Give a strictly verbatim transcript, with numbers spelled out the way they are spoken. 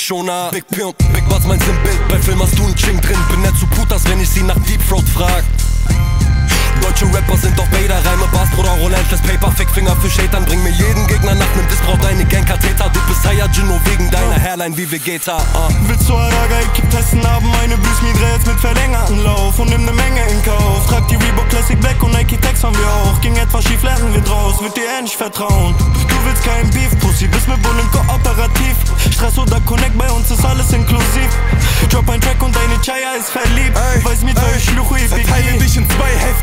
Schoner. Big P und Big Butts, mein Sinnbild. Bei Film hast du einen Ching drin. Bin nicht zu Putas, wenn ich sie nach Deep Throat frag. Deutsche Rapper sind doch Bader, Reime, Bars, Bruder, Rollentless Paper, Fickfinger für Shaitan. Bring mir jeden Gegner nach nem Diss, braucht eine Gang-Katheter. Du bist Saiyajin nur wegen deiner Hairline wie Vegeta. uh. Willst du Araga, ich geb testen, haben meine Blues mit jetzt mit verlängerten Lauf und nimm ne Menge in Kauf. Trag die Reebok Classic Black und Nike Tex haben wir auch. Ging etwas schief, lernen wir draus, wird dir eh nicht vertrauen. Du willst kein Beef, Pussy, bist mit Bullen kooperativ. Stress oder Connect, bei uns ist alles inklusiv. Drop ein Track und deine Chaya ist verliebt. Weiß mit euch Schluchu, verteile dich in zwei Hälften.